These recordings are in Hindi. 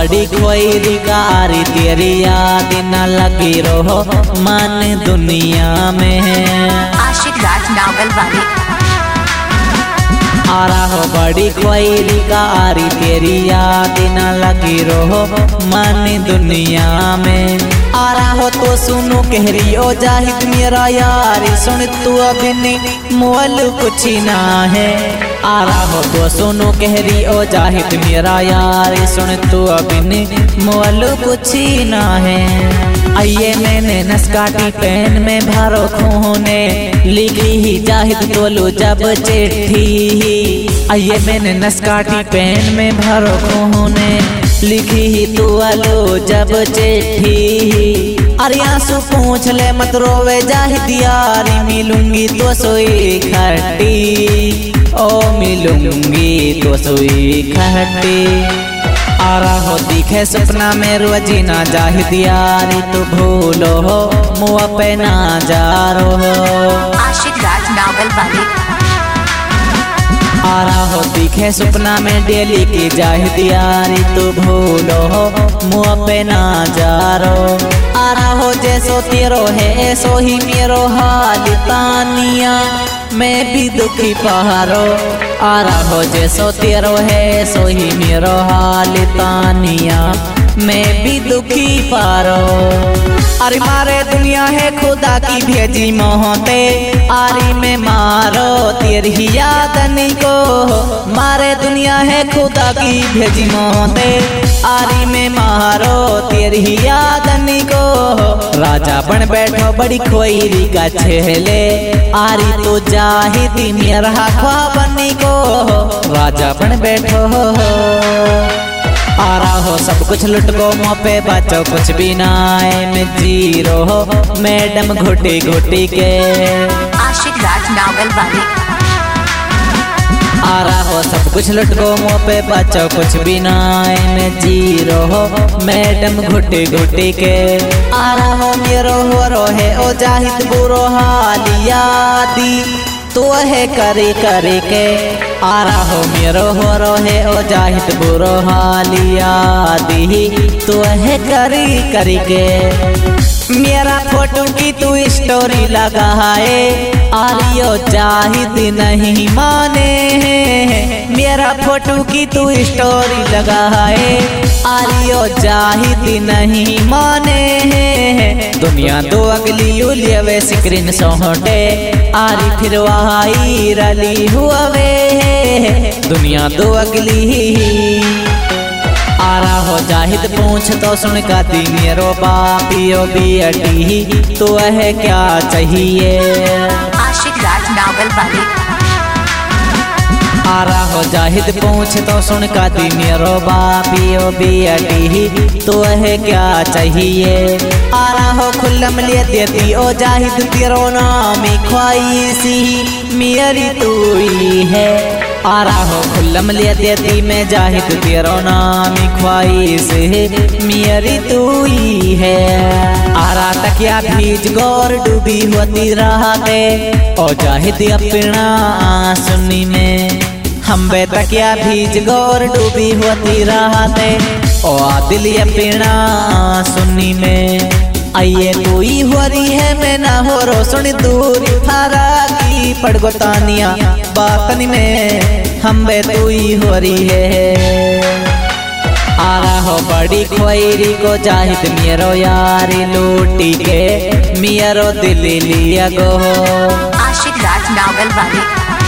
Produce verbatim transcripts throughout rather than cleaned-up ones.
बड़ी खोई कारी तेरी याद न लगी रहो मन दुनिया में। आशिक राज नावल वाली आ रहा बड़ी खोई कारी तेरी याद न लगी रहो मन दुनिया में। आ रहा तो सुनो कहरी ओ जाहिद मेरा यार सुन तू अभी नहीं मोल कुछ ना है। आ रहा तो सुनो कहरी ओ जाहिद मेरा यार सुन तू अभी नहीं मोल कुछ ना है। आइए मैंने नस्काटी पेन में भरो खूने लिखी ही जाहिद तोलो जब चिट्ठी। आइए मैंने नस्काटी पेन में भरो खूने लिखी ही तू आलो जब चिट्ठी। अरे आंसू पूछ ले मत रोवे जाहिद यारी मिलूंगी तो सोई खट्टी ओ मिलूंगी तो सोई खट्टी। आ रहा हो दिखे सपना में रोजीना जाहिद यारी तो भूलो हो मुआ पे ना जा रो हो। आशिक राज नावल वाली आ रहा हो दिखे सपना में डेली की जाहिद यारी तो भूलो हो मुआ पे ना जा रो। आ रहा हो जैसो तेरो है ऐसो ही मेरो हाल तानिया मैं भी दुखी पहारो। आ रहा हो जैसो तेरो है ऐसो ही मेरो हाल तानिया मैं भी दुखी पारो। अरे मारे दुनिया है खुदा की भेजी मोहते आरी में मारो तेरी याद नहीं को। मारे दुनिया है खुदा की भेजी मोहते आरी में मारो तेरी याद नहीं को। राजा बन बैठो बड़ी खोईरी का छेले आरी तो जाहिदी मेरा ख्वाबनी को। राजा बन बैठो आ रहा हो सब कुछ लुट गो मुँह पे बचो कुछ भी ना आए मैं जीरो हो मैडम घुटी घुटी के। आशिक राज नावल वाली आ रहा हो सब कुछ लुट गो मुँह पे बचो कुछ भी ना आए मैं जीरो हो मैडम घुटी घुटी के। आ रहा हो मेरो हो रो है ओ जाहिद बुरो हाल यादी तो है करे करे के। आ रहा हो मेरो हो रो है ओ जाहिद बुरो हाल यादी तो है करी करी के। मेरा फोटो की तू स्टोरी लगाए आरियो जाहिद नहीं माने। मेरा फोटो की तू स्टोरी लगाए आरियो जाहिद नहीं माने। दुनिया दो अगली उलिया वे स्क्रीन सोहटे आरी फिर वहाई रली हुआ वे दुनिया दो अगली। आ रहा हो जाहिद पूछ तो सुन का दी मेरो बापियो बियटी तो है क्या चाहिए। आशिक राज नावल वाली आ रहा हो जाहिद पूछ तो सुन का दी मेरो बापियो बियटी तो है क्या चाहिए। आ रहा हो खुल्लम ले देती ओ जाहिद तेरो नाम ख्वाहिशी मेरी तू ही है। आ रहा हो खुल्लम ले देती मैं जाहिद तेरो नाम ख्वाहिश मेरी तू ही है। आ रहा तकिया भीज गौर डूबी होती रहते ओ जाहिद अपना आंसुनी में। हम बे तकिया भीज गौर डूबी होती रहते ओ दिल अपना आंसुनी में। आइए कोई हो रही है मैं ना हो रो सुन दूरी थारा की पड़गो तानिया बातनी में हम बे तू ही हो रही है। आ रहा हो बड़ी खोईरी को जाहिद मेरो यारी लूटी के मेरो दिल लिया गो। आशिक राज नावल वाली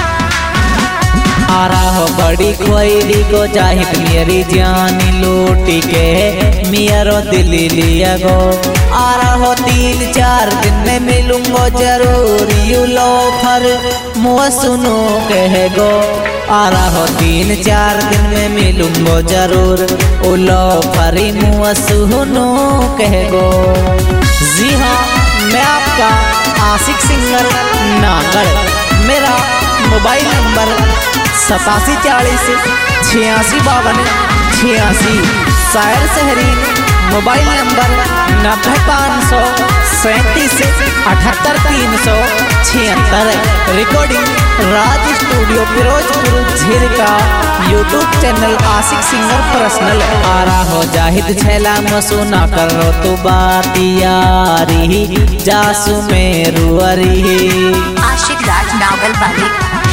आ रहा हो बड़ी खोईरी को जाहिद मेरी जानी लूटी के मेरो दिल लिया गो। आ रहा हो तीन चार दिन में मिलूंगो जरूर यू लो फर मुँह सुनो कह गो। आ रहा हो तीन चार दिन में मिलूंगो जरूर उलो फरी मुँह सुनो कह गो। जी हाँ मैं आपका आशिक सिंगर नागड़। मेरा मोबाइल नंबर सतासी चालीस छियासी बावन छियासी। शायर शहरी मोबाइल नंबर नब्बे पाँच सौ सैंतीस अठहत्तर तीन सौ छिहत्तर। Recording Raj studio Firozpur Jhirka, YouTube channel Ashiq singer personal. आरा हो जाहिद छैला मसूना करो तू बात यारी, जासू में रुअरी आशिक राज नावल वाली।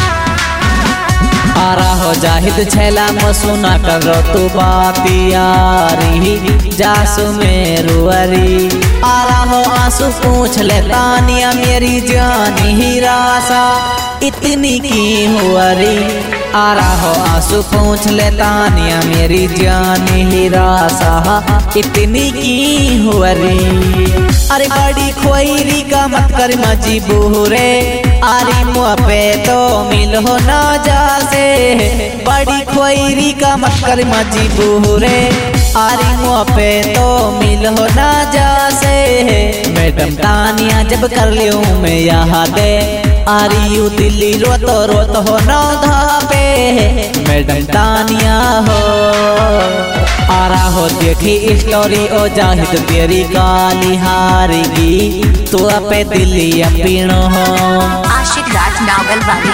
आरा हो जाहिद छैला मसूना करो तू बात यारी, जासू में रुअरी। आरा हो आंसू पूछ ले तानिया मेरी जानी ही रासा, इतनी की हुआरी। आरा हो आंसू पूछ ले तानिया मेरी जानी ही रासा, इतनी की हुआरी। अरे बड़ी खोईरी का मत कर मजी बूरे, आरी मुँह पे तो मिल हो ना जासे। बड़ी खोईरी का मत कर मजी बूरे, आरी मुँह पे तो मिल हो ना जासे। मैडम तानिया जब कर लियो मैं यहाँ दे, आरी यू दिल्ली रोत रोत हो नौ धापे। मैडम तानिया हो आरा हो देखी स्टोरी ओ जाहिद तेरी काली हारेगी, तू अपे दिल्ली अपीणो हो। आशिक राज नावल वाली।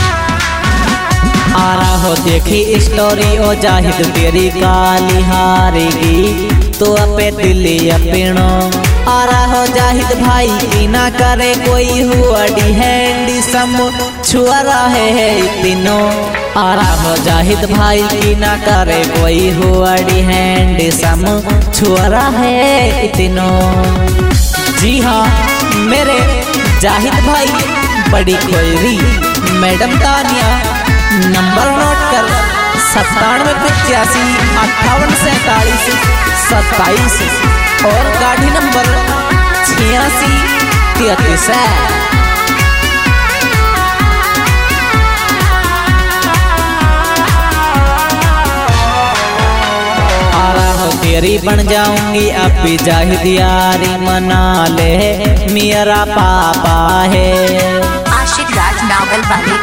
आरा हो देखी स्टोरी ओ जाहिद तेरी काली हारेगी, तू अपे दिल्ली अपीणो। आरा हो जाहिद भाई की ना करे कोई हुआ डी हैंडी सम छुआरा है तीनों। आरा हो जाहिद भाई की ना करे कोई हुआ डी हैंडी सम छुआरा है तीनों। जी हाँ मेरे जाहिद भाई बड़ी Khoiri madam Tania, number note कर सत्तानवे पचासी अट्ठावन सैतालीस सत्ताईस और गाड़ी नंबर छियासी तैतीस है। आरा हो तेरी बन जाऊंगी अब भी जाहिद यारी, मना ले मेरा पापा है। आशिक राज नावल वाली।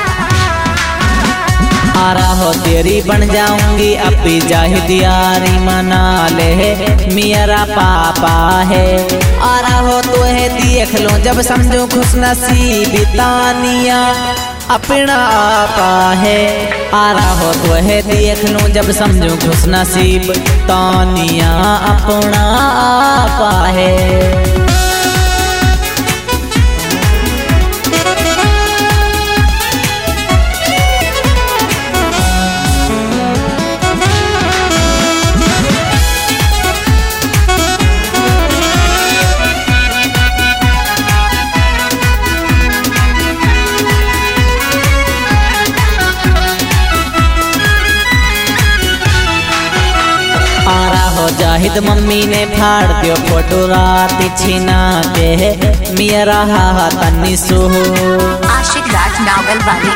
आरा हो तेरी बन जाऊंगी अब भी जाहिद यारी, मना ले मेरा पापा है। आरा हो तो है देख लो जब समझो खुश नसीब तानिया अपना आपा है। आरा हो तो है देख लो जब समझो खुश नसीब तानिया अपना आपा है। आरा हो जाहिद मम्मी ने फाड़ दियो फोटो रात छिना के, मेरा हा तन्नी सो। आशिक राज नावल वाली।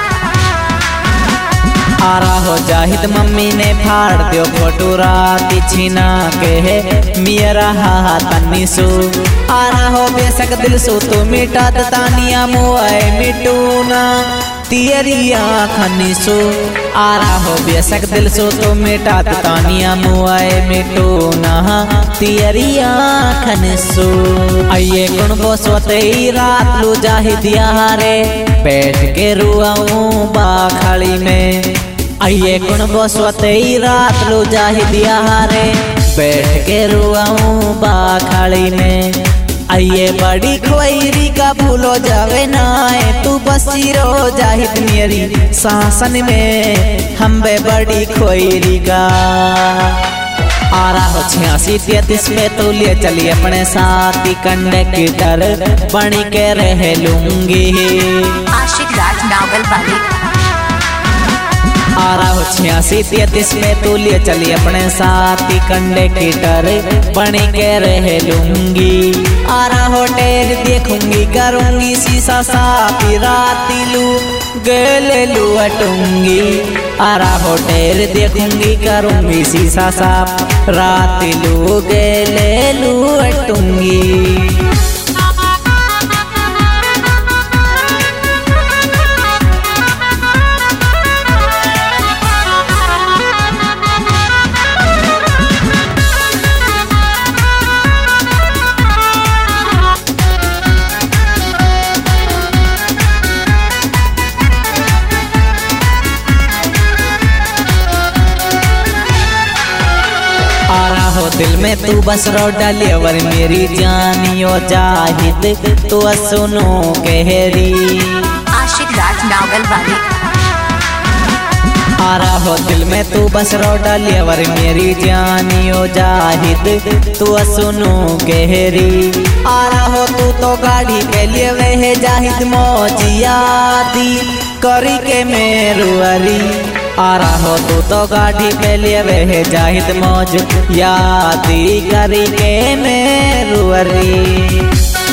आरा हो जाहिद मम्मी ने फाड़ दियो फोटो रात छिना के, मेरा हा तन्नी सो। आरा हो बेशक दिल सो तो मिटा तानिया मोए मिटूना तेरी आँखनी सो। आरा हो बेशक दिल सो तो मिटा तानिया मुआए मिटो ना तेरी आँखन सो। आइए गुण बोसवते रात लो जाहिद यारे, बैठ के रुआऊं बाखाली में। आइए गुण बोसवते रात लो जाहिद यारे, बैठ के रुआऊं बाखाली में। आइए बड़ी खोईरी का भूलो जावे नाए, तू बसी रो जाहिद मेरी शासन में हम बे बड़ी खोईरी का। आरा हो छियासी तैतीस पे तो ले चलिए अपने साथी कंडक्टर बनी के रह लूंगी। आशिक राज नावल वाली। आरा हो छियासी तैतीस में तू ले चली अपने साथी कंडक्टर बनी के रह लूंगी। आरा होटल देखूंगी करूंगी शीशा साफी राती लू गले लू अटूंगी। आरा होटल देखूंगी करूंगी शीशा साफ राती लू गले लू अटूंगी। दिल में तू बस रो डलेवर मेरी जानियो जाहिद तू सुनो कहरी आशिक राज नावल वाली। आ रहा हो दिल में तू बस रो डलेवर मेरी जानियो जाहिद तू सुनो कहरी। आ रहा हो तू तो गाड़ी के लिए वह जाहिद मौजिया दी करी के मेरुअरी। आ रहा हो तू तो गाड़ी पे लिए वह जाहिद मौज यादी करी के मेरुअरी।